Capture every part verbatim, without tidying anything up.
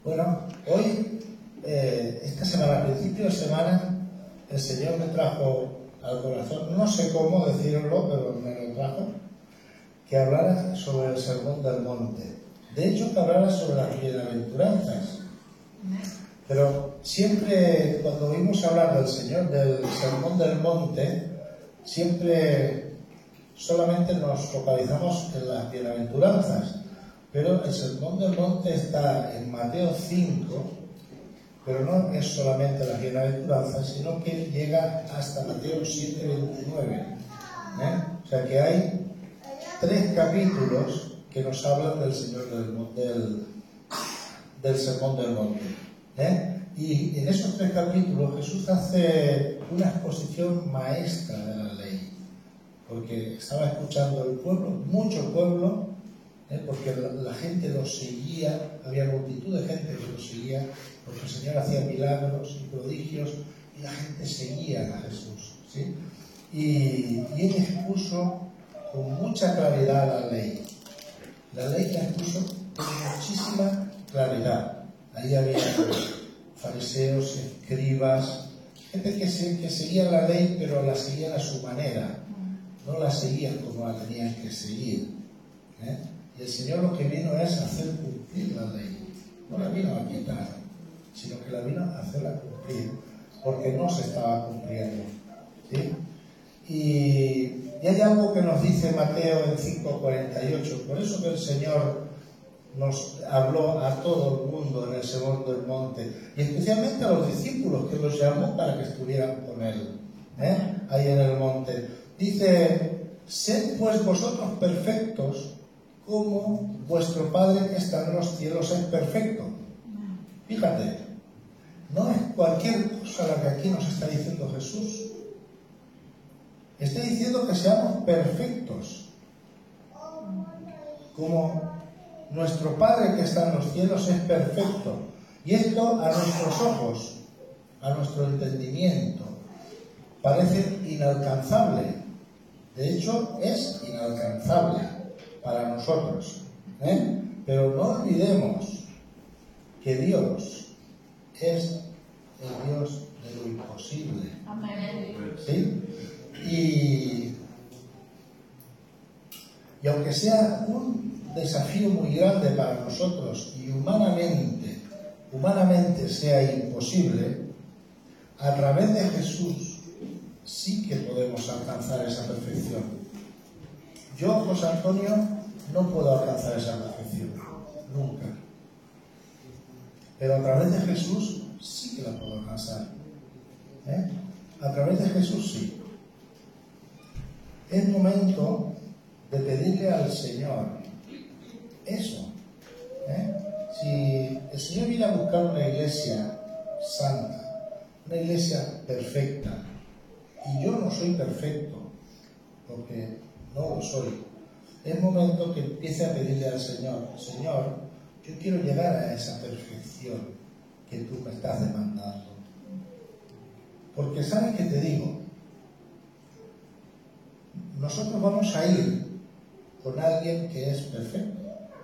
Bueno, hoy, eh, esta semana, a principio de semana, el Señor me trajo al corazón, no sé cómo decirlo, pero me lo trajo, que hablara sobre el Sermón del Monte. De hecho, que hablara sobre las bienaventuranzas. Pero siempre, cuando oímos hablar del Señor, del Sermón del Monte, siempre solamente nos focalizamos en las bienaventuranzas. Pero el Sermón del Monte está en Mateo cinco, pero no es solamente las bienaventuranzas, sino que llega hasta Mateo siete veintinueve. ¿eh? O sea que hay tres capítulos que nos hablan del Señor del, del, del Sermón del Monte. ¿eh? Y en esos tres capítulos Jesús hace una exposición maestra de la ley, porque estaba escuchando el pueblo, mucho pueblo, ¿eh? porque la, la gente lo seguía, había multitud de gente que lo seguía, porque el Señor hacía milagros y prodigios y la gente seguía a Jesús, ¿sí? Y, y él expuso con mucha claridad la ley. La ley la expuso con muchísima claridad. Ahí había fariseos, escribas, gente que, se, que seguía la ley, pero la seguían a su manera, no la seguían como la tenían que seguir. ¿eh? Y el Señor lo que vino es hacer cumplir la ley, no la vino a quitar, sino que la vino a hacerla cumplir, porque no se estaba cumpliendo. ¿sí? Y, y hay algo que nos dice Mateo en cinco cuarenta y ocho, por eso que el Señor nos habló a todo el mundo en el Sermón del Monte, y especialmente a los discípulos que los llamó para que estuvieran con Él, ¿eh? ahí en el monte. Dice, sed pues vosotros perfectos, como vuestro Padre que está en los cielos es perfecto. Fíjate, no es cualquier cosa la que aquí nos está diciendo Jesús. Está diciendo que seamos perfectos, como nuestro Padre que está en los cielos es perfecto. Y esto a nuestros ojos, a nuestro entendimiento, parece inalcanzable. De hecho, es inalcanzable para nosotros. ¿eh? Pero no olvidemos que Dios es el Dios de lo imposible. ¿sí? Y, y aunque sea un desafío muy grande para nosotros y humanamente, humanamente sea imposible, a través de Jesús sí que podemos alcanzar esa perfección. Yo, José Antonio, no puedo alcanzar esa perfección, nunca. Pero a través de Jesús sí que la puedo alcanzar. ¿eh? A través de Jesús sí. Es momento de pedirle al Señor eso. ¿eh? Si el Señor viene a buscar una iglesia santa, una iglesia perfecta, y yo no soy perfecto, porque no lo soy, es momento que empiece a pedirle al Señor, Señor, yo quiero llegar a esa perfección que tú me estás demandando. Porque ¿sabes qué te digo? Nosotros vamos a ir con alguien que es perfecto.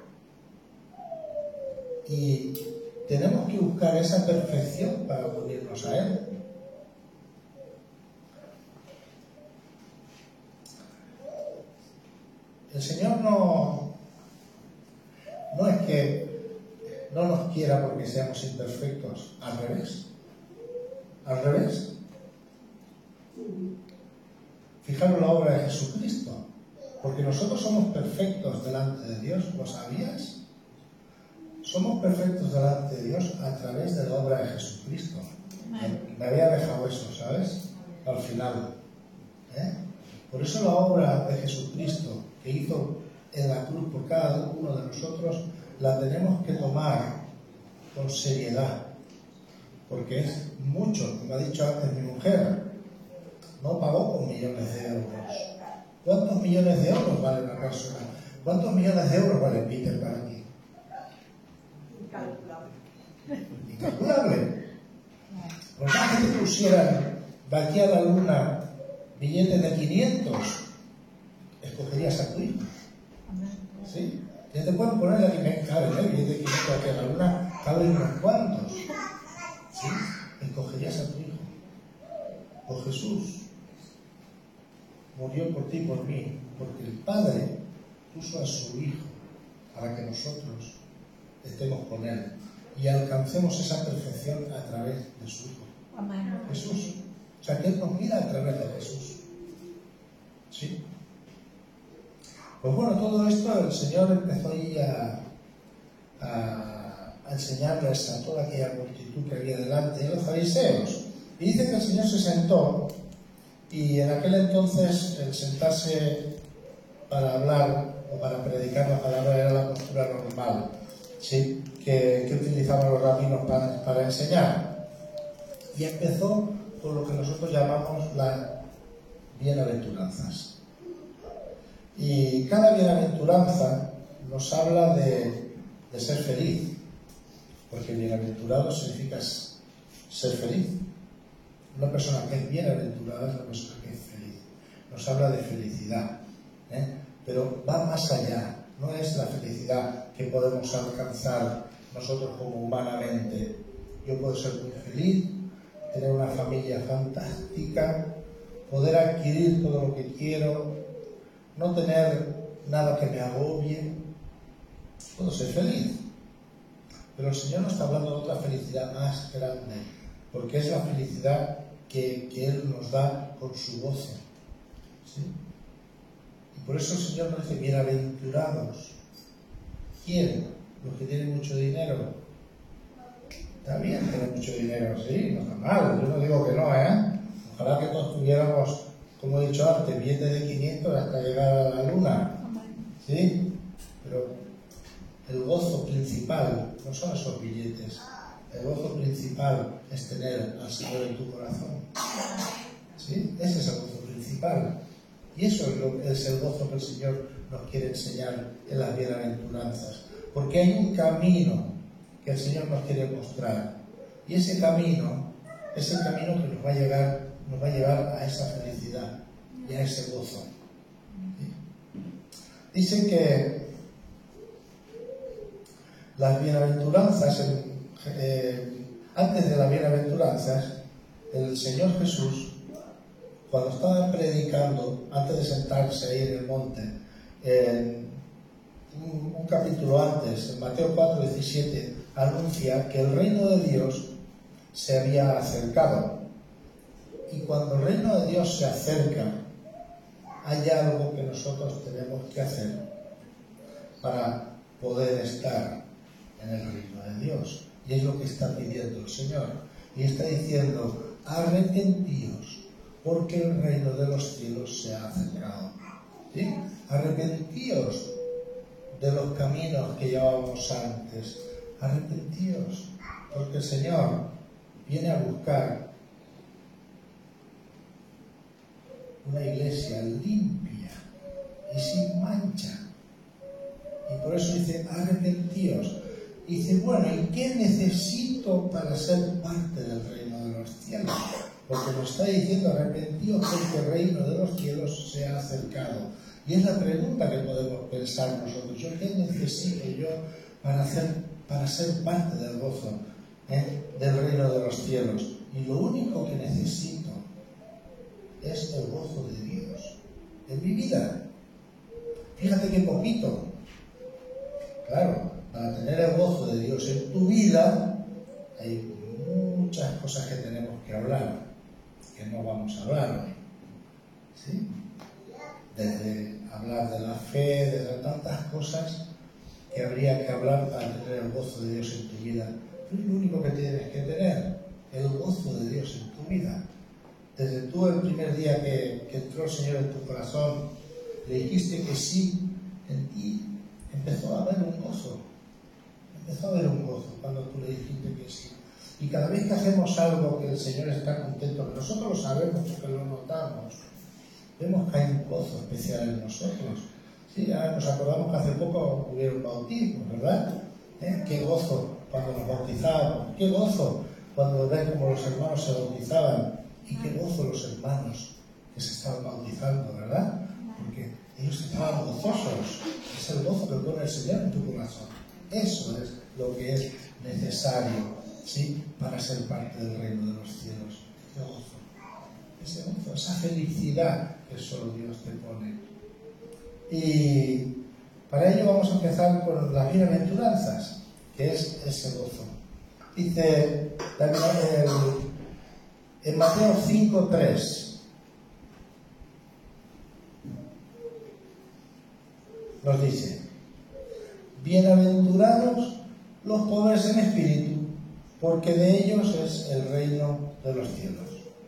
Y tenemos que buscar esa perfección para unirnos a Él. El Señor no, no es que no nos quiera porque seamos imperfectos, al revés. Al revés. Fijaros la obra de Jesucristo, porque nosotros somos perfectos delante de Dios, ¿lo sabías? Somos perfectos delante de Dios a través de la obra de Jesucristo. Me, me había dejado eso, ¿sabes? Al final. ¿eh? Por eso la obra de Jesucristo que hizo en la cruz por cada uno de nosotros, la tenemos que tomar con seriedad, porque es mucho, como ha dicho antes mi mujer, no pagó con millones de euros. ¿Cuántos millones de euros vale una persona? ¿Cuántos millones de euros vale Peter para ti? Incalculable. Incalculable. Por más que te pusieran de aquí a la luna billetes de quinientos, escogerías a tu hijo. ¿Sí? Ya te pueden poner la que me cabe, ¿eh? Billete de quinientos aquí a la luna, caben unos cuantos. ¿Sí? Escogerías a tu hijo. O Jesús murió por ti y por mí, porque el Padre puso a su Hijo para que nosotros estemos con Él y alcancemos esa perfección a través de su Hijo. Amén. Jesús. O sea, que Él nos mira a través de Jesús. ¿Sí? Pues bueno, todo esto el Señor empezó ahí a, a, a enseñarles a toda aquella multitud que había delante de los fariseos. Y dice que el Señor se sentó, y en aquel entonces el sentarse para hablar o para predicar la palabra era la postura normal, ¿sí? que, que utilizaban los rabinos para, para enseñar. Y empezó con lo que nosotros llamamos las bienaventuranzas. Y cada bienaventuranza nos habla de, de ser feliz, porque bienaventurado significa ser feliz. Una persona que es bienaventurada es una persona que es feliz. Nos habla de felicidad, ¿eh? Pero va más allá. No es la felicidad que podemos alcanzar nosotros como humanamente. Yo puedo ser muy feliz, tener una familia fantástica, poder adquirir todo lo que quiero, no tener nada que me agobie. Puedo ser feliz. Pero el Señor nos está hablando de otra felicidad más grande, porque es la felicidad que, que Él nos da con su gozo. ¿Sí? Y por eso el Señor nos dice, bienaventurados. ¿Quién? Los que tienen mucho dinero. Está bien tener mucho dinero, sí, no está mal, yo no digo que no, ¿eh? Ojalá que todos tuviéramos, como he dicho antes, billetes de quinientos hasta llegar a la luna. ¿Sí? Pero el gozo principal no son esos billetes. El gozo principal es tener al Señor en tu corazón. ¿Sí? Ese es el gozo principal. Y eso es, lo, es el gozo que el Señor nos quiere enseñar en las bienaventuranzas. Porque hay un camino que el Señor nos quiere mostrar. Y ese camino es el camino que nos va a llegar, nos va a llevar a esa felicidad y a ese gozo. ¿Sí? Dicen que las bienaventuranzas, eh, antes de las bienaventuranzas, el Señor Jesús, cuando estaba predicando, antes de sentarse ahí en el monte, eh, un, un capítulo antes, en Mateo cuatro diecisiete, anuncia que el reino de Dios se había acercado. Y cuando el reino de Dios se acerca, hay algo que nosotros tenemos que hacer para poder estar en el reino de Dios. Y es lo que está pidiendo el Señor. Y está diciendo, arrepentíos, porque el reino de los cielos se ha acercado. ¿Sí? Arrepentíos de los caminos que llevábamos antes. Arrepentíos, porque el Señor viene a buscar una iglesia limpia y sin mancha. Y por eso dice, arrepentíos. Y dice, bueno, ¿y qué necesito para ser parte del reino de los cielos? Porque nos está diciendo, arrepentíos porque el reino de los cielos se ha acercado. Y es la pregunta que podemos pensar nosotros. ¿Yo qué necesito yo para, hacer, para ser parte del gozo, ¿eh? del reino de los cielos? Y lo único que necesito es el gozo de Dios en mi vida. Fíjate qué poquito. Claro, para tener el gozo de Dios en tu vida hay muchas cosas que tenemos que hablar, que no vamos a hablar hoy. ¿Sí? Desde hablar de la fe, desde tantas cosas que habría que hablar para tener el gozo de Dios en tu vida. Pero es lo único que tienes que tener, el gozo de Dios en tu vida. Desde tú el primer día que, que entró el Señor en tu corazón, le dijiste que sí, en ti empezó a haber un gozo. Empezó a haber un gozo cuando tú le dijiste que sí. Y cada vez que hacemos algo que el Señor está contento, que nosotros lo sabemos porque lo notamos, vemos que hay un gozo especial en nosotros. Sí, ahora nos acordamos que hace poco hubieron bautismos, ¿verdad? ¿Eh? Qué gozo cuando nos bautizábamos, qué gozo cuando ven como los hermanos se bautizaban, y qué gozo los hermanos que se estaban bautizando, ¿verdad? Porque ellos estaban gozosos. Es el gozo que pone el Señor en tu corazón. Eso es lo que es necesario, ¿sí?, para ser parte del reino de los cielos. Ese gozo, ese gozo, esa felicidad que solo Dios te pone. Y para ello vamos a empezar con las bienaventuranzas, que es ese gozo. Dice en Mateo cinco tres, nos dice: bienaventurados los pobres en espíritu, porque de ellos es el reino de los cielos.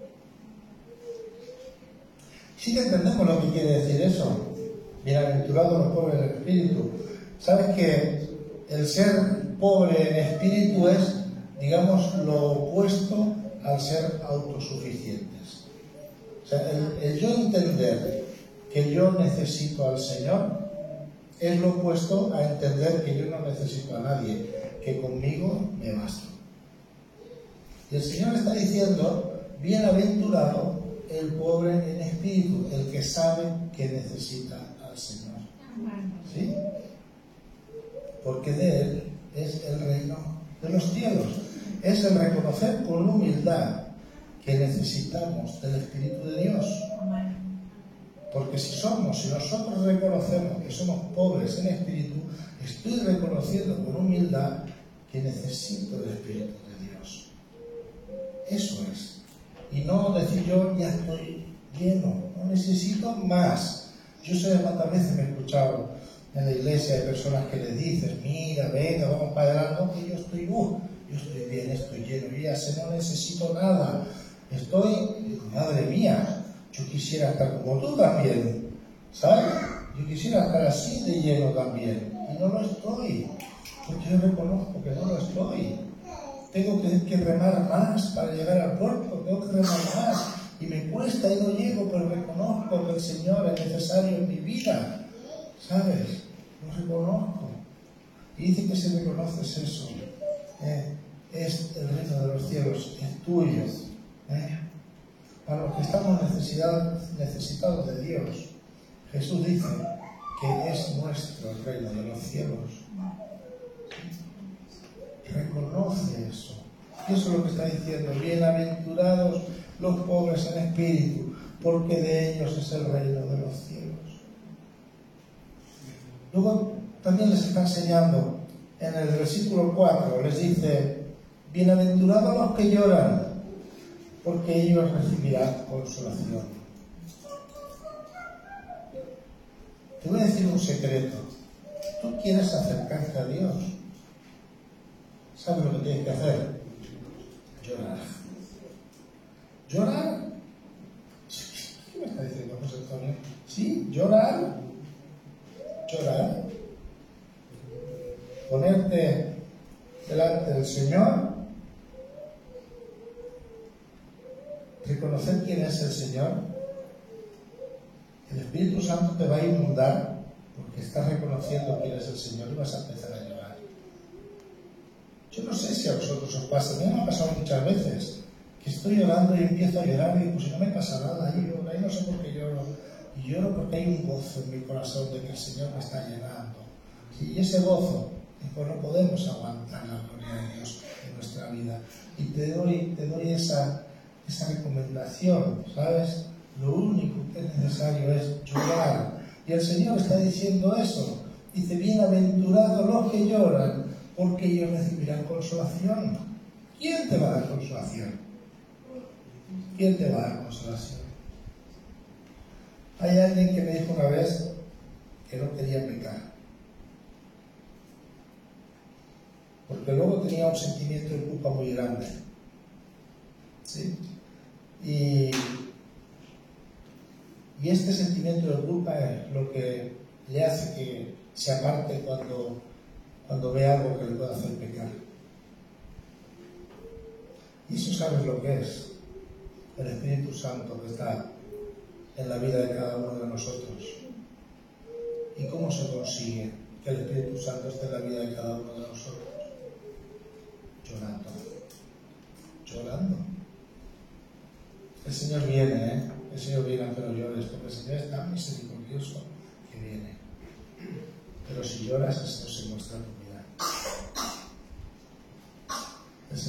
Sí que entendemos lo que quiere decir eso. Bienaventurados los pobres en espíritu. Sabes que el ser pobre en espíritu es, digamos, lo opuesto al ser autosuficientes. O sea, el, el yo entender que yo necesito al Señor es lo opuesto a entender que yo no necesito a nadie, que conmigo me basta. Y el Señor está diciendo: bienaventurado el pobre en espíritu, el que sabe que necesita al Señor. ¿Sí? Porque de Él es el reino de los cielos. Es el reconocer con humildad que necesitamos del Espíritu de Dios. Porque si somos, si nosotros reconocemos que somos pobres en espíritu, estoy reconociendo con humildad que necesito del Espíritu de Dios. Eso es. Y no decir yo ya estoy lleno, no necesito más. Yo sé cuántas veces me he escuchado en la iglesia de personas que le dicen: mira, venga, vamos para adelante, que yo estoy, uh, yo estoy bien, estoy lleno, yo ya sé, no necesito nada. Estoy, madre mía, yo quisiera estar como tú también, ¿sabes? Yo quisiera estar así de lleno también, y no lo estoy, porque yo reconozco que no lo estoy. Tengo que, que remar más para llegar al puerto, tengo que remar más, y me cuesta y no llego, pero reconozco que el Señor es necesario en mi vida, ¿sabes? Lo reconozco. Y dice que si reconoces eso, eh, es el reino de los cielos, es tuyo. ¿eh? Para los que estamos necesitados de Dios, Jesús dice que es nuestro el reino de los cielos. Reconoce eso. Y eso es lo que está diciendo: bienaventurados los pobres en espíritu, porque de ellos es el reino de los cielos. Luego también les está enseñando en el versículo cuatro, les dice: bienaventurados los que lloran, porque ellos recibirán consolación. Te voy a decir un secreto. Tú quieres acercarte a Dios, ¿sabes lo que tienes que hacer? Llorar. ¿Llorar? ¿Qué me está diciendo José Antonio? Sí, llorar. Llorar. Ponerte delante del Señor, reconocer quién es el Señor. El Espíritu Santo te va a inundar porque estás reconociendo quién es el Señor y vas a empezar a llorar. Yo no sé si a vosotros os pasa, a mí me ha pasado muchas veces que estoy llorando y empiezo a llorar y digo: pues si no me pasa nada, ahí, ahí no sé por qué lloro. Y lloro porque hay un gozo en mi corazón de que el Señor me está llenando. Y ese gozo, pues no podemos aguantar la gloria de Dios en nuestra vida. Y te doy, te doy esa, esa recomendación, ¿sabes? Lo único que es necesario es llorar. Y el Señor está diciendo eso. Dice: bienaventurados los que lloran, porque ellos recibirán consolación. ¿Quién te va a dar consolación? ¿Quién te va a dar consolación? Hay alguien que me dijo una vez que no quería pecar, porque luego tenía un sentimiento de culpa muy grande. ¿Sí? Y, y este sentimiento de culpa es lo que le hace que se aparte cuando, cuando ve algo que le pueda hacer pecar. Y eso sabes lo que es el Espíritu Santo que está en la vida de cada uno de nosotros. ¿Y cómo se consigue que el Espíritu Santo esté en la vida de cada uno de nosotros? Llorando. Llorando. El Señor viene, ¿eh? El Señor viene aunque no llores, porque el Señor es tan misericordioso que viene. Pero si lloras, eso se muestra tu vida.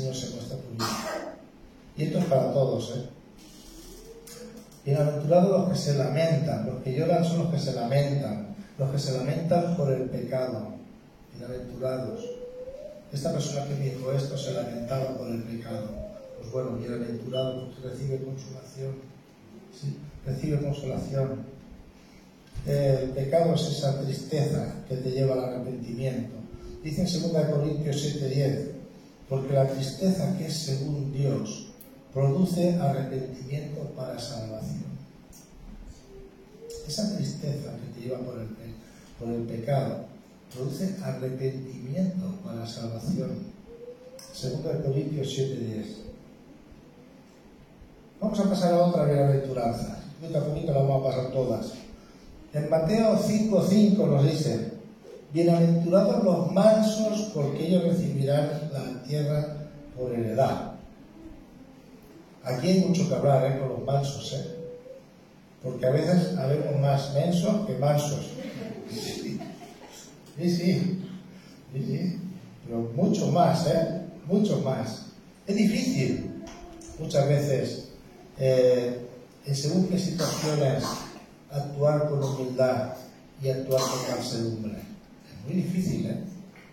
Señor se muestra tu vida. Y esto es para todos, ¿eh? Bienaventurados los que se lamentan, los que lloran son los que se lamentan, los que se lamentan por el pecado. Bienaventurados. Esta persona que me dijo esto se lamentaba por el pecado. Pues bueno, bienaventurado porque recibe consolación. ¿Sí? Recibe consolación. El pecado es esa tristeza que te lleva al arrepentimiento. Dice en segunda Corintios siete diez, porque la tristeza que es según Dios produce arrepentimiento para salvación. Esa tristeza que te lleva por el, por el pecado produce arrepentimiento para salvación. segunda Corintios siete diez. Vamos a pasar a otra bienaventuranza. Poquito a poquito la vamos a pasar todas. En Mateo cinco cinco nos dice: bienaventurados los mansos, porque ellos recibirán la tierra por heredad. Aquí hay mucho que hablar, ¿eh? Con los mansos, ¿eh? Porque a veces habemos más mensos que mansos. Sí, sí, sí, sí, pero mucho más, ¿eh? Mucho más. Es difícil muchas veces, eh, en según qué situaciones, actuar con humildad y actuar con mansedumbre. Es muy difícil, ¿eh?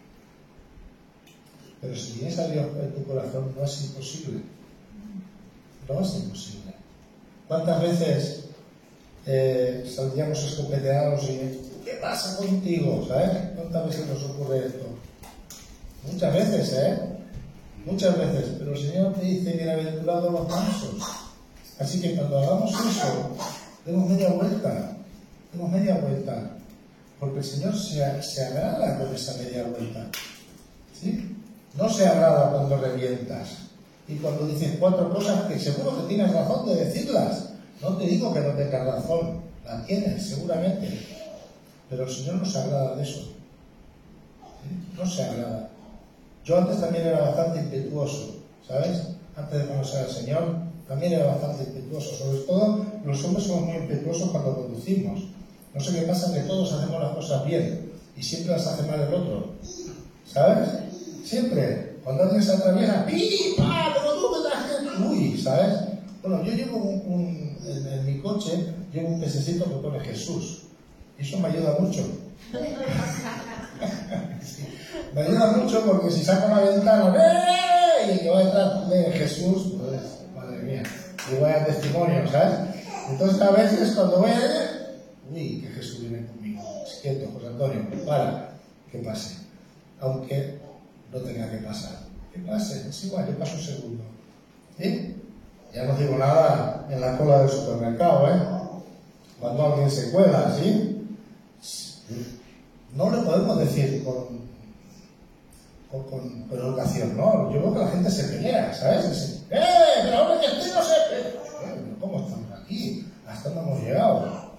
Pero si tienes a Dios en tu corazón, no es imposible. No es imposible. ¿Cuántas veces eh, saldríamos escopeteados y ¿qué pasa contigo? ¿Sabes? ¿Cuántas veces nos ocurre esto? Muchas veces, ¿eh? Muchas veces. Pero el Señor te dice: bienaventurados los mansos. Así que cuando hagamos eso, demos media vuelta. Demos media vuelta. Porque el Señor se, se agrada con esa media vuelta. ¿Sí? No se agrada cuando revientas. Y cuando dices cuatro cosas que seguro que tienes razón de decirlas. No te digo que no tengas razón. La tienes, seguramente. Pero el Señor no se agrada de eso. ¿Sí? No se agrada. Yo antes también era bastante impetuoso, ¿sabes? Antes de conocer al Señor, también era bastante impetuoso. Sobre todo, los hombres somos muy impetuosos cuando conducimos. No sé qué pasa, que todos hacemos las cosas bien y siempre las hace mal el otro. ¿Sabes? Siempre. Cuando alguien se atraviesa, ¡pi! ¡pa! ¡Pero tú me das! ¡Uy! ¿Sabes? Bueno, yo llevo un, un en, en mi coche, llevo un pececito que pone Jesús. Y eso me ayuda mucho. Sí. Me ayuda mucho porque si saco una ventana, ¡eh! Y el que va detrás de Jesús, pues, madre mía, y vaya testimonio, ¿sabes? Entonces a veces cuando voy a ver, uy, que Jesús viene conmigo. Es quieto, José Antonio, para, que pase. Aunque no tenga que pasar. Que pase, es igual, yo paso un segundo. ¿Sí? Ya no digo nada en la cola del supermercado, ¿eh? Cuando alguien se cuela, ¿sí? No le podemos decir con, con, con, con educación, ¿no? Yo veo que la gente se pelea, ¿sabes? Dice, ¡eh! Pero ahora que estoy no sé. Pero ¿cómo estamos aquí? ¿Hasta dónde hemos llegado?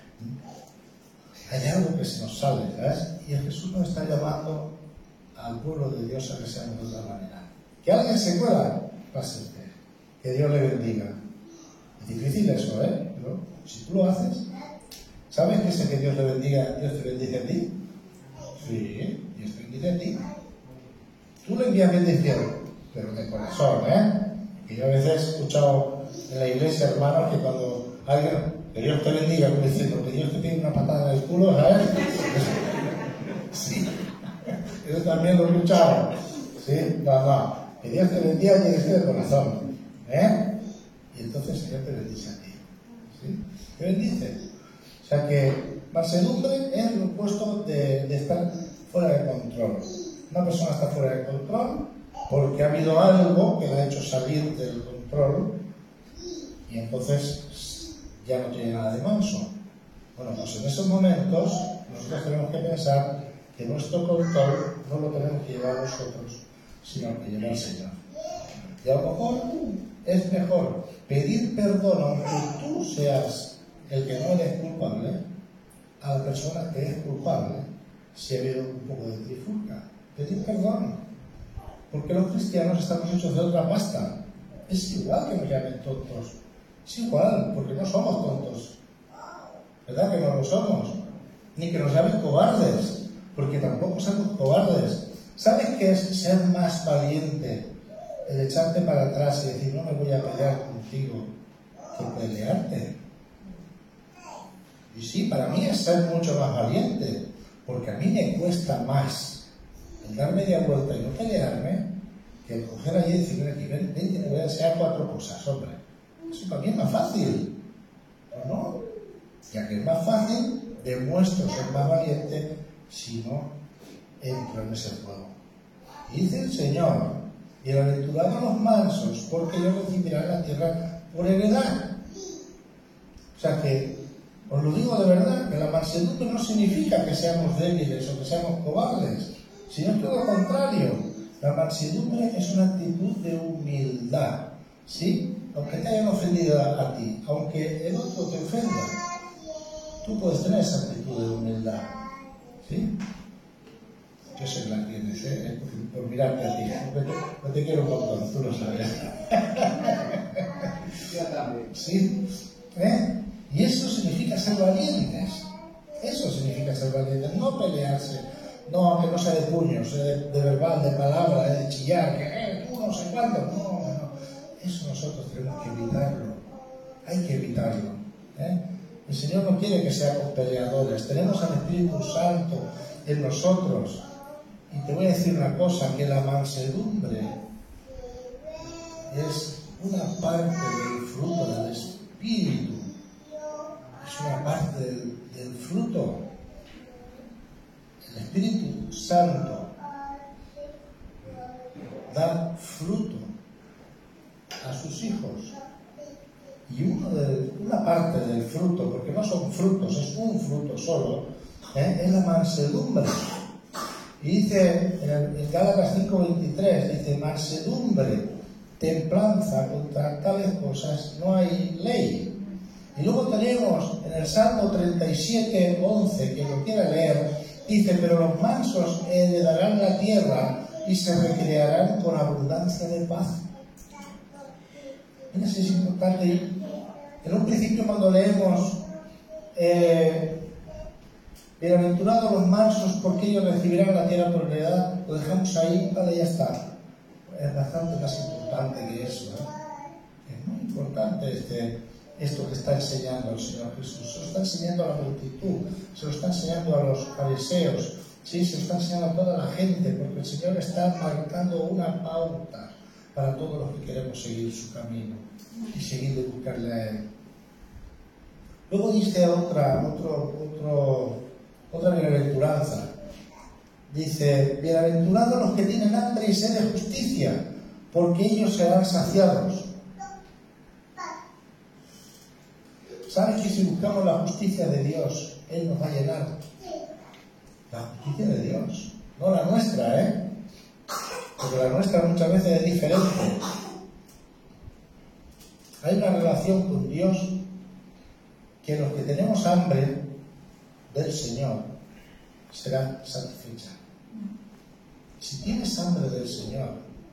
Hay algo que se nos sale, ¿sabes? Y el Jesús nos está llamando al pueblo de Dios a que seamos de otra manera. Que alguien se cuela, pase. Que Dios le bendiga. Es difícil eso, ¿eh? Pero si tú lo haces, ¿sabes qué es el que Dios le bendiga? Dios te bendice a ti. Sí, Dios te bendice a ti. Tú le envías bendición, pero de corazón, ¿eh? Que yo a veces he escuchado en la iglesia, hermanos, que cuando alguien, que Dios te bendiga, como diciendo, que Dios te pide una patada en el culo, ¿sabes? Sí. Eso también lo he escuchado. Sí, no, no. Que Dios te bendiga y que de corazón. ¿Eh? Y entonces el Señor te bendice a ti. ¿Sí? Te bendice. O sea que mansedumbre es lo opuesto de, de estar fuera de control. Una persona está fuera de control porque ha habido algo que la ha hecho salir del control y entonces ya no tiene nada de manso. Bueno, pues en esos momentos nosotros tenemos que pensar que nuestro control no lo tenemos que llevar nosotros, sino que lleva el Señor. Y a lo mejor es mejor pedir perdón aunque tú seas el que no eres culpable a la persona que es culpable si ha habido un poco de trifulca. Pedir perdón. Porque los cristianos estamos hechos de otra pasta. Es igual que nos llamen tontos. Es igual, porque no somos tontos. ¿Verdad que no lo somos? Ni que nos llamen cobardes, porque tampoco somos cobardes. ¿Sabes qué es ser más valiente el echarte para atrás y decir, no me voy a pelear contigo, que pelearte. Y sí, para mí es ser mucho más valiente, porque a mí me cuesta más el dar media vuelta y no pelearme, que el coger allí y decir, ven aquí, ven, ven, te voy a enseñar cuatro cosas, hombre. Eso para mí es más fácil, ¿o no? Ya que es más fácil, demuestro ser más valiente si no entro en ese juego. Y dice el Señor, bienaventurados los mansos, porque ellos recibirán la tierra por heredad. O sea que, os lo digo de verdad, que la mansedumbre no significa que seamos débiles o que seamos cobardes, sino todo lo contrario. La mansedumbre es una actitud de humildad, ¿sí? Aunque te hayan ofendido a, a ti, aunque el otro te ofenda, tú puedes tener esa actitud de humildad, ¿sí? Yo sé que la tienes, ¿eh? Por, por mirarte a ti. No te quiero un montón, tú lo sabes. Yo también. ¿Sí? ¿Eh? Y eso significa ser valientes. Eso significa ser valientes. No pelearse. No, aunque no sea de puños, de, de verbal, de palabra, de chillar, que eh, tú no sé cuándo. No, no. Eso nosotros tenemos que evitarlo. Hay que evitarlo. ¿eh? El Señor no quiere que seamos peleadores. Tenemos al Espíritu Santo en nosotros. Y te voy a decir una cosa, que la mansedumbre es una parte del fruto del Espíritu. Es una parte del, del fruto. El Espíritu Santo da fruto a sus hijos. Y uno de, una parte del fruto, porque no son frutos, es un fruto solo, ¿eh? es la mansedumbre. Y dice en, en Gálatas cinco veintitrés, dice, mansedumbre, templanza, contra tales cosas no hay ley. Y luego tenemos en el Salmo treinta y siete once, que lo quiera leer, dice, pero los mansos heredarán la tierra y se recrearán con abundancia de paz. Mira si es importante ir. En un principio cuando leemos eh, bienaventurados los mansos porque ellos recibirán la tierra por heredad, lo dejamos ahí, vale, ya está. Es bastante más importante que eso. ¿eh? Es muy importante este, esto que está enseñando el Señor Jesús. Se lo está enseñando a la multitud, se lo está enseñando a los fariseos, ¿sí? Se lo está enseñando a toda la gente, porque el Señor está marcando una pauta para todos los que queremos seguir su camino y seguir de buscarle a Él. Luego dice otra, otro, otro, otra bienaventuranza. Dice, bienaventurados los que tienen hambre y sed de justicia, porque ellos serán saciados. ¿Sabes que si buscamos la justicia de Dios, Él nos va a llenar? La justicia de Dios, no la nuestra, ¿eh? Porque la nuestra muchas veces es diferente. Hay una relación con Dios que los que tenemos hambre del Señor será satisfecha. Si tienes hambre del Señor,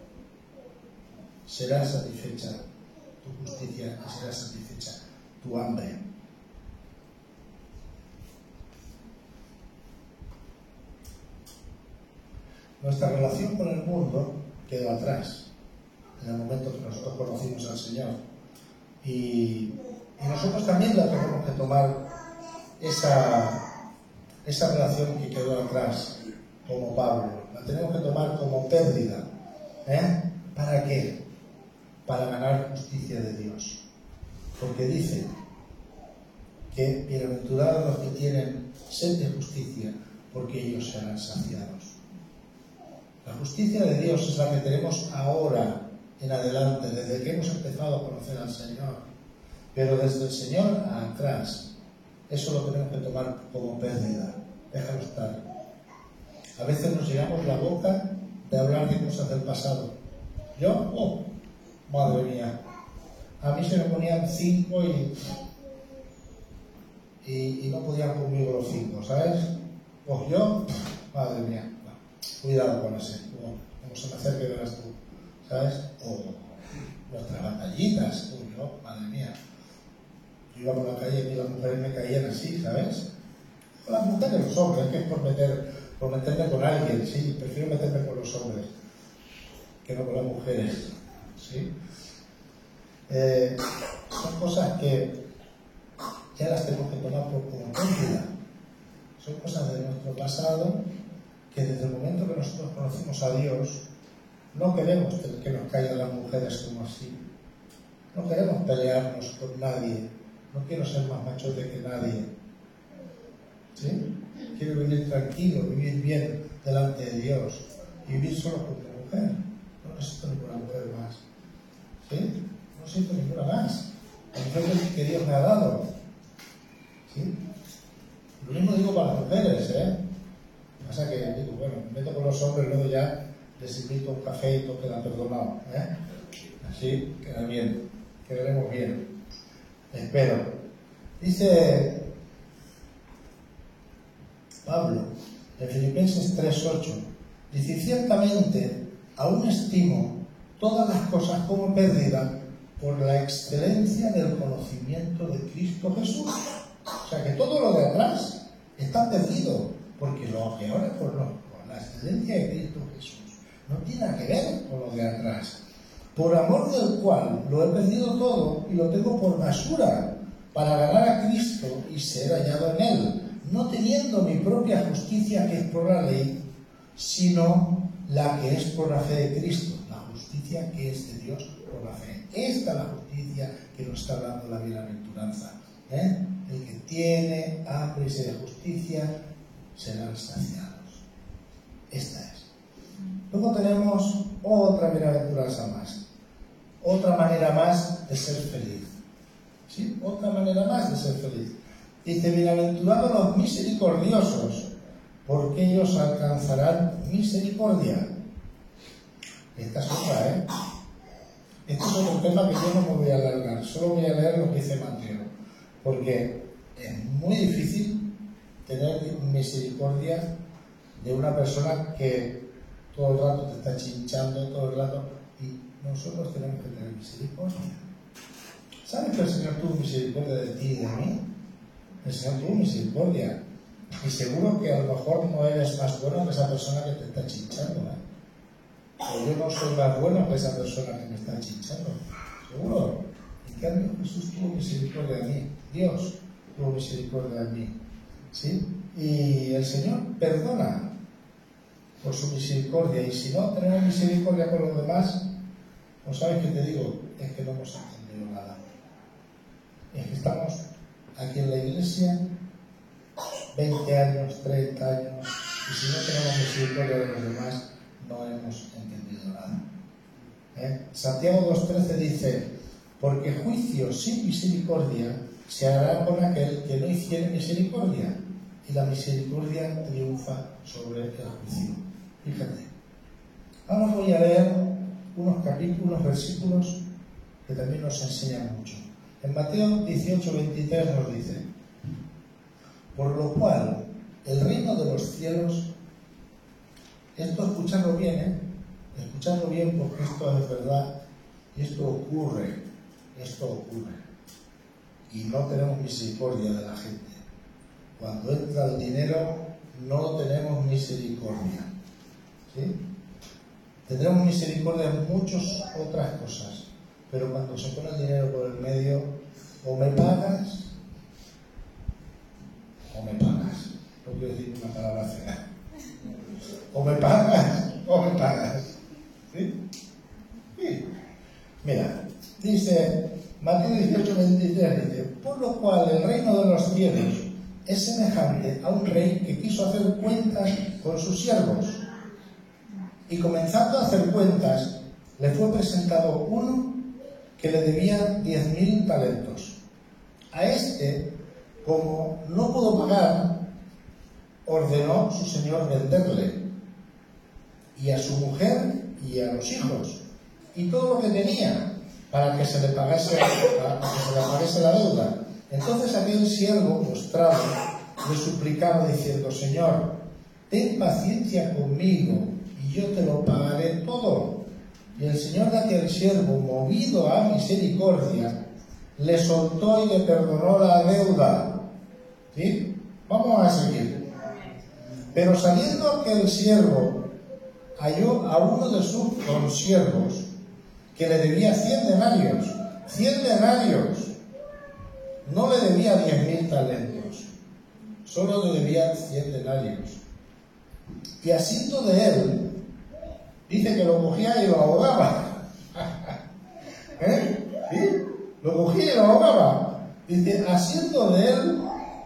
será satisfecha tu justicia y será satisfecha tu hambre. Nuestra relación con el mundo quedó atrás en el momento que nosotros conocimos al Señor. Y, y nosotros también la tenemos que tomar esa, esa relación que quedó atrás, como Pablo. La tenemos que tomar como pérdida. ¿Eh? ¿Para qué? Para ganar justicia de Dios. Porque dice que bienaventurados los que tienen sed de justicia, porque ellos serán saciados. La justicia de Dios es la que tenemos ahora en adelante, desde que hemos empezado a conocer al Señor. Pero desde el Señor a atrás, eso lo tenemos que tomar como pérdida. Déjalo estar. A veces nos llenamos la boca de hablar de cosas del pasado. Yo, oh, madre mía, a mí se me ponían cinco y, y, y no podían conmigo los cinco, ¿sabes? Pues yo, madre mía, no, cuidado con ese, como, como se me acerque verás tú, ¿sabes? O nuestras batallitas, uy, yo, madre mía, yo iba por la calle y las mujeres me caían así, ¿sabes? O las mujeres, los hombres, que es por, meter, por meterme con alguien, sí, prefiero meterme con los hombres. que no con las mujeres, ¿sí? Eh, son cosas que ya las tenemos que tomar por como pérdida. Son cosas de nuestro pasado que desde el momento que nosotros conocimos a Dios no queremos que nos caigan las mujeres como así. No queremos pelearnos con nadie. No quiero ser más machote que nadie. ¿Sí? Quiero vivir tranquilo, vivir bien delante de Dios y vivir solo con mi mujer. No necesito ninguna mujer más. ¿Sí? No necesito ninguna más. La mujer que Dios me ha dado. ¿Sí? Lo mismo digo para las mujeres, ¿eh? Pasa que digo, bueno, me meto con los hombres, luego ya les invito a un café y todo queda perdonado, ¿eh? Así queda bien, quedaremos bien. Espero. Dice Pablo en Filipenses tres ocho, dice, ciertamente aún estimo todas las cosas como perdidas por la excelencia del conocimiento de Cristo Jesús. O sea que todo lo de atrás está perdido, porque lo que ahora por, lo, por la excelencia de Cristo Jesús no tiene nada que ver con lo de atrás, por amor del cual lo he perdido todo y lo tengo por basura para ganar a Cristo y ser hallado en Él, no teniendo mi propia justicia que es por la ley, sino la que es por la fe de Cristo, la justicia que es de Dios por la fe. Esta es la justicia que nos está dando la bienaventuranza, ¿eh? El que tiene hambre y sed de justicia serán saciados. Esta es. Luego tenemos otra bienaventuranza más, otra manera más de ser feliz. ¿Sí? Otra manera más de ser feliz. Dice, bienaventurados los misericordiosos, porque ellos alcanzarán misericordia. Esta es otra, ¿eh? Este es otro tema que yo no me voy a alargar, solo voy a leer lo que dice Mateo, porque es muy difícil tener misericordia de una persona que todo el rato te está chinchando, todo el rato, y nosotros tenemos que tener misericordia. ¿Sabes que el Señor tuvo misericordia de ti y de mí? El Señor tuvo misericordia. Y seguro que a lo mejor no eres más bueno que esa persona que te está chinchando, ¿eh? O yo no soy más bueno que esa persona que me está chinchando. Seguro. En cambio, Jesús tuvo misericordia de mí. Dios tuvo misericordia de mí. ¿Sí? Y el Señor perdona por su misericordia. Y si no tenemos misericordia con los demás, ¿no sabes qué te digo? Es que no hemos entendido nada. Es que estamos aquí en la iglesia veinte años, treinta años, y si no tenemos misericordia de los demás, no hemos entendido nada. ¿Eh? Santiago dos trece dice, porque juicio sin misericordia se hará con aquel que no hiciere misericordia, y la misericordia triunfa sobre el juicio. Fíjate. Ahora voy a leer unos capítulos, unos versículos que también nos enseñan mucho. En Mateo dieciocho veintitrés nos dice, por lo cual el reino de los cielos, esto escuchadlo bien, ¿eh? Escuchadlo bien porque esto es verdad y esto ocurre, esto ocurre. Y no tenemos misericordia de la gente. Cuando entra el dinero no tenemos misericordia, ¿sí? Tendremos misericordia en muchas otras cosas, pero cuando se pone el dinero por el medio, o me pagas o me pagas. No quiero decir una palabra fea. O me pagas o me pagas. ¿Sí? Sí. Mira, dice Mateo dieciocho veintitrés, dice, por lo cual el reino de los cielos es semejante a un rey que quiso hacer cuentas con sus siervos. Y comenzando a hacer cuentas, le fue presentado uno que le debía diez mil talentos. A este, como no pudo pagar, ordenó su señor venderle, y a su mujer y a los hijos, y todo lo que tenía, para que se le pagase, para que se le pagase la deuda. Entonces aquel siervo, postrado, le suplicaba diciendo, Señor, ten paciencia conmigo, y yo te lo pagaré todo. Y el señor de aquel siervo, movido a misericordia, le soltó y le perdonó la deuda. ¿Sí? Vamos a seguir. Pero saliendo aquel siervo halló a uno de sus consiervos que le debía cien denarios. Cien denarios. No le debía diez mil talentos. Solo le debía cien denarios. Y asiendo de él, dice que lo cogía y lo ahogaba. ¿Eh? ¿Sí? Lo cogía y lo ahogaba. Dice, asiendo de él,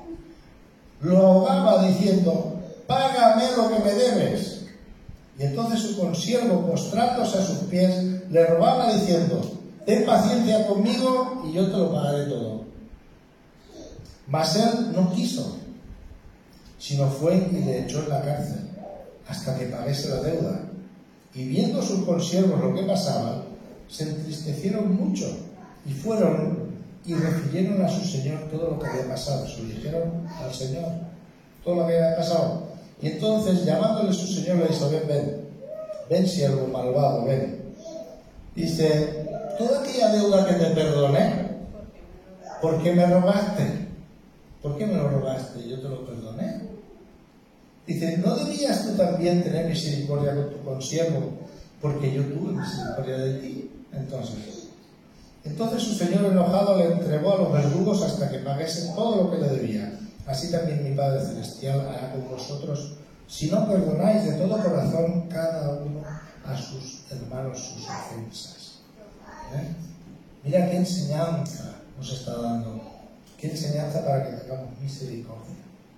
lo ahogaba diciendo, págame lo que me debes. Y entonces su consiervo, postrándose a sus pies, le rogaba diciendo, ten paciencia conmigo y yo te lo pagaré todo. Mas él no quiso, sino fue y le echó en la cárcel hasta que pagase la deuda. Y viendo sus consiervos lo que pasaba, se entristecieron mucho y fueron y refirieron a su señor todo lo que había pasado. Se lo dijeron al señor todo lo que había pasado. Y entonces, llamándole su señor, le dijo, ven, ven, ven siervo malvado, ven. Dice, toda aquella deuda que te perdoné, ¿por qué me rogaste? ¿Por qué me lo rogaste? Yo te lo perdoné. Dice, ¿no debías tú también tener misericordia con tu consiervo? Porque yo tuve misericordia de ti. Entonces, entonces su señor enojado le entregó a los verdugos hasta que pagase todo lo que le debía. Así también mi Padre Celestial hará con vosotros, si no perdonáis de todo corazón cada uno a sus hermanos sus ofensas. ¿Eh? Mira qué enseñanza nos está dando. Qué enseñanza para que tengamos misericordia.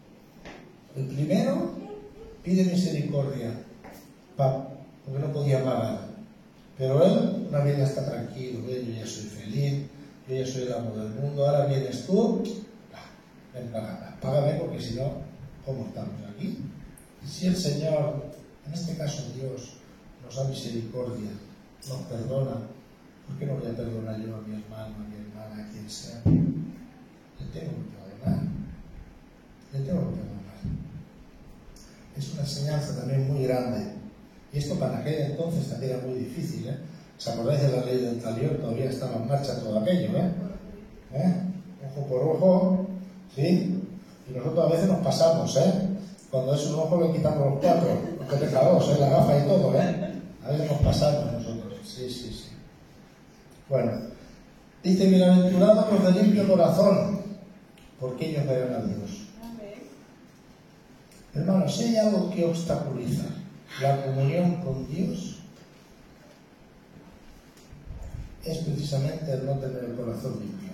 El primero pide misericordia, porque no podía pagar. Pero él una vez ya está tranquilo, ¿eh? Yo ya soy feliz, yo ya soy el amo del mundo, ahora vienes tú, ven, págame, págame porque si no, ¿cómo estamos aquí? Si el Señor, en este caso Dios, nos da misericordia, nos perdona, ¿por qué no voy a perdonar yo a mi hermano, a mi hermana, a quien sea? Le tengo que perdonar, le tengo que perdonar. Es una enseñanza también muy grande. Y esto para aquel entonces también era muy difícil, ¿eh? ¿Os acordáis de la ley del talión? Todavía estaba en marcha todo aquello, ¿eh? ¿Eh? Ojo por ojo, ¿sí? Y nosotros a veces nos pasamos, ¿eh? Cuando es un ojo le quitamos los cuatro, los que dos, ¿eh? La gafa y todo, ¿eh? A veces nos pasamos nosotros, sí, sí, sí. Bueno, dice, bienaventurados los de limpio corazón, porque ellos verán a Dios. Hermanos, si hay algo que obstaculiza la comunión con Dios, es precisamente el no tener el corazón limpio.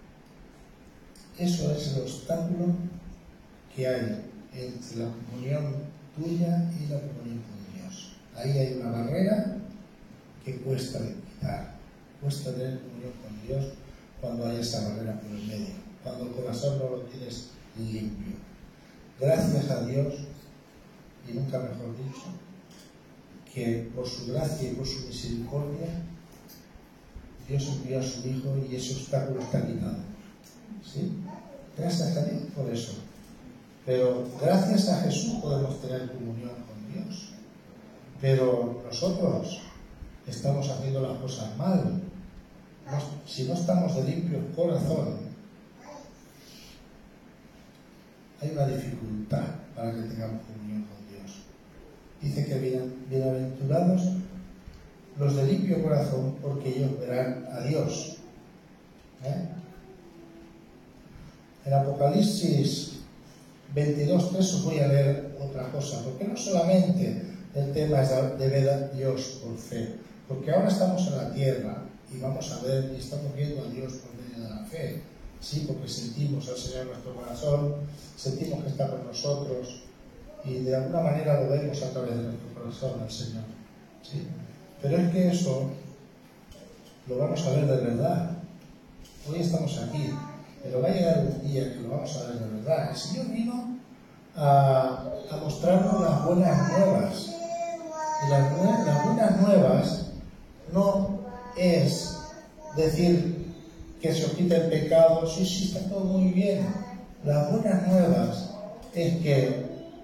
Eso es el obstáculo que hay entre la comunión tuya y la comunión con Dios. Ahí hay una barrera que cuesta quitar, cuesta tener comunión con Dios cuando hay esa barrera por el medio, cuando el corazón no lo tienes limpio. Gracias a Dios, y nunca mejor dicho, que por su gracia y por su misericordia, Dios envió a su Hijo y ese obstáculo está quitado. ¿Sí? Gracias a Dios por eso. Pero gracias a Jesús podemos tener comunión con Dios. Pero nosotros estamos haciendo las cosas mal. No, si no estamos de limpio corazón, hay una dificultad para que tengamos comunión con Dios. Dice que bienaventurados los de limpio corazón, porque ellos verán a Dios. ¿Eh? En Apocalipsis veintidós tres os voy a leer otra cosa, porque no solamente el tema es de ver a Dios por fe, porque ahora estamos en la tierra y vamos a ver y estamos viendo a Dios por medio de la fe. Sí, porque sentimos al Señor en nuestro corazón, sentimos que está con nosotros y de alguna manera lo vemos a través de nuestro corazón al Señor. ¿Sí? Pero es que eso lo vamos a ver de verdad. Hoy estamos aquí, pero va a llegar un día que lo vamos a ver de verdad. El Señor vino a, a mostrarnos las buenas nuevas. Y las, las buenas nuevas no es decir que se os quita el pecado, sí, sí, está todo muy bien. Las buenas nuevas es que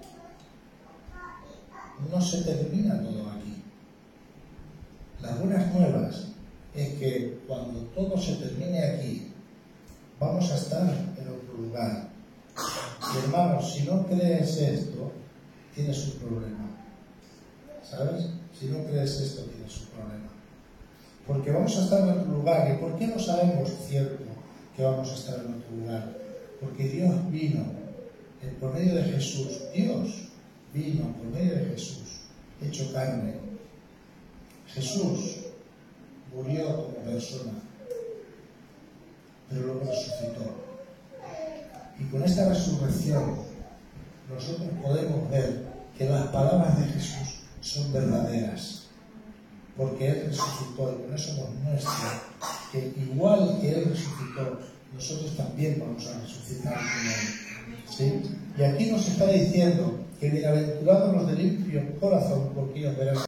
no se termina todo aquí. Las buenas nuevas es que cuando todo se termine aquí, vamos a estar en otro lugar. Y hermanos, si no crees esto, tienes un problema. ¿sabes? Si no crees esto, tienes un problema. Porque vamos a estar en otro lugar. ¿Y por qué no sabemos cierto que vamos a estar en otro lugar? Porque Dios vino por medio de Jesús. Dios vino por medio de Jesús, hecho carne. Jesús murió como persona, pero luego resucitó. Y con esta resurrección nosotros podemos ver que las palabras de Jesús son verdaderas, porque Él resucitó y con eso nos muestra que igual que Él resucitó, nosotros también vamos a resucitar con Él. ¿Sí? Y aquí nos está diciendo que bienaventurados los de limpio corazón, porque ellos verán